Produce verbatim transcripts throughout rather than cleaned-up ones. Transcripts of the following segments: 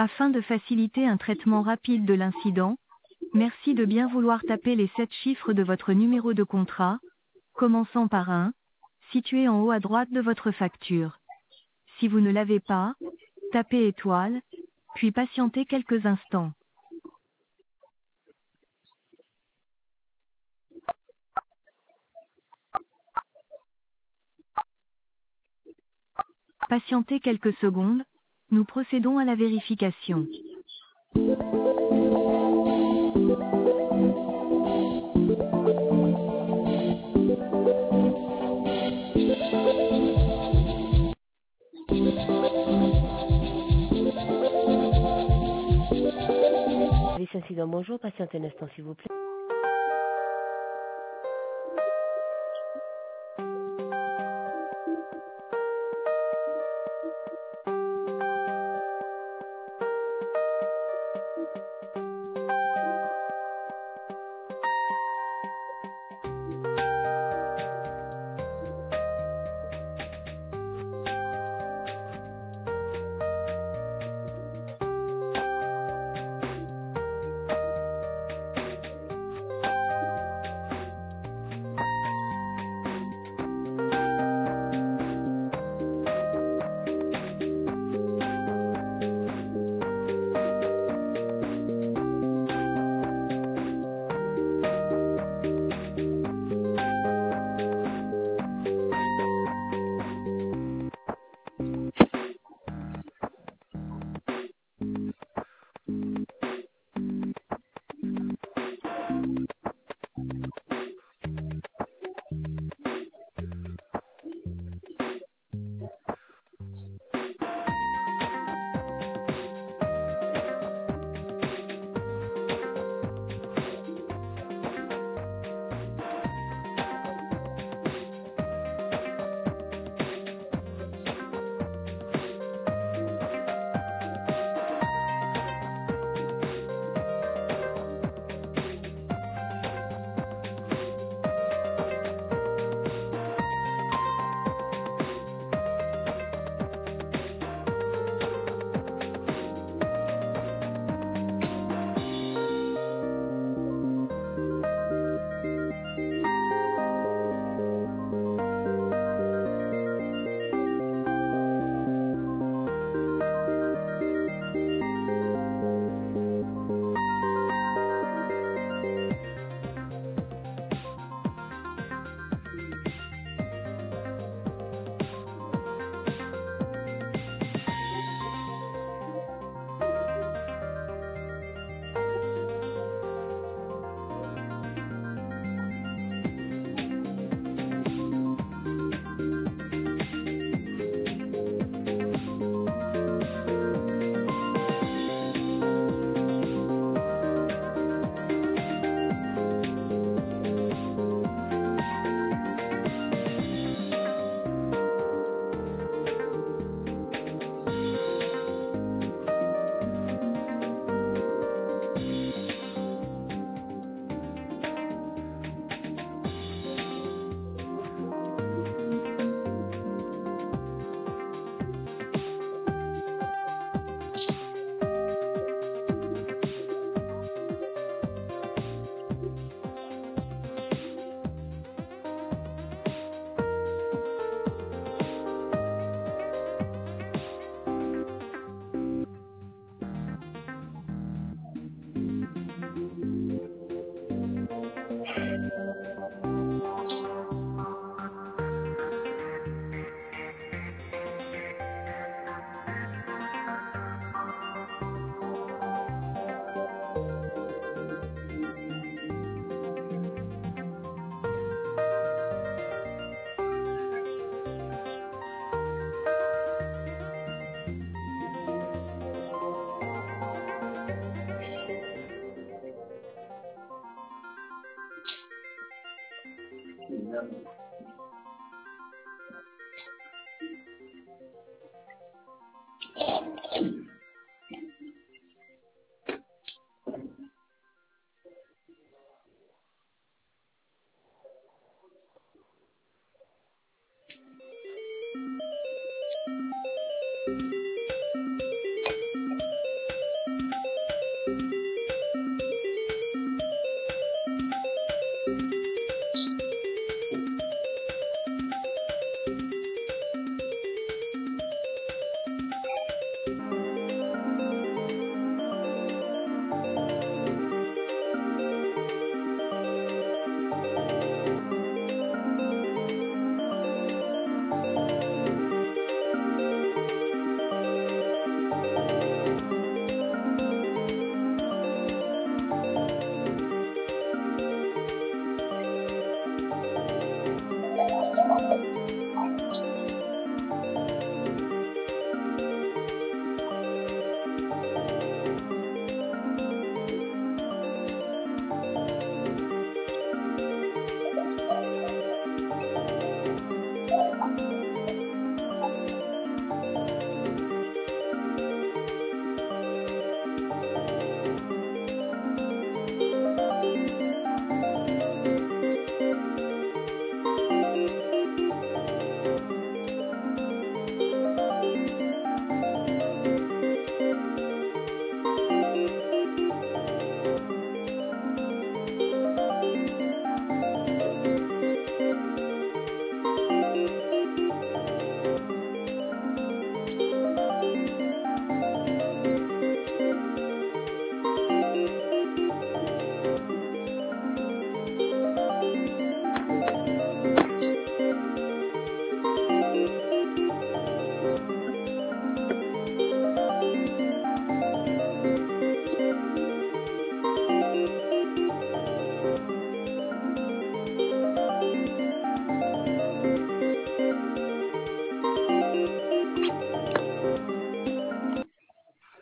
Afin de faciliter un traitement rapide de l'incident, merci de bien vouloir taper les sept chiffres de votre numéro de contrat, commençant par un, situé en haut à droite de votre facture. Si vous ne l'avez pas, tapez étoile, puis patientez quelques instants. Patientez quelques secondes, nous procédons à la vérification. Service incident, bonjour, patientez un instant s'il vous plaît.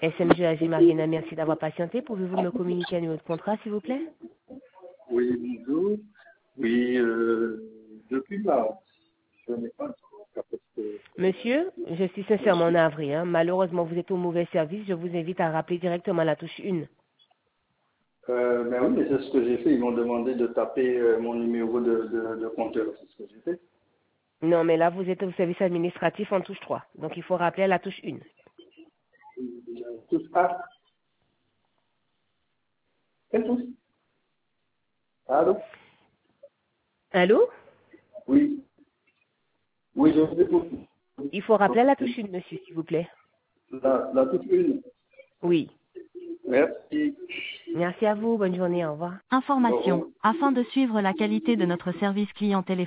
S M G A G Marina, merci d'avoir patienté. Pouvez-vous me communiquer un numéro de contrat, s'il vous plaît? Oui, bonjour. Oui, euh, depuis mars, je n'ai pas encore capacité. Monsieur, je suis sincèrement navré. Hein. Malheureusement, vous êtes au mauvais service. Je vous invite à rappeler directement la touche un. Euh, mais oui, mais c'est ce que j'ai fait. Ils m'ont demandé de taper euh, mon numéro de, de, de compteur. C'est ce que j'ai fait. Non, mais là, vous êtes au service administratif en touche trois. Donc, il faut rappeler à la touche un. Euh, Touche A. Quelle touche? Allô? Allô? Oui. Oui, je vous écoute. Il faut rappeler à la touche un, monsieur, s'il vous plaît. La, la touche une. Oui. Merci. Merci à vous. Bonne journée. Au revoir. Information. Bon. Afin de suivre la qualité de notre service client téléphonique,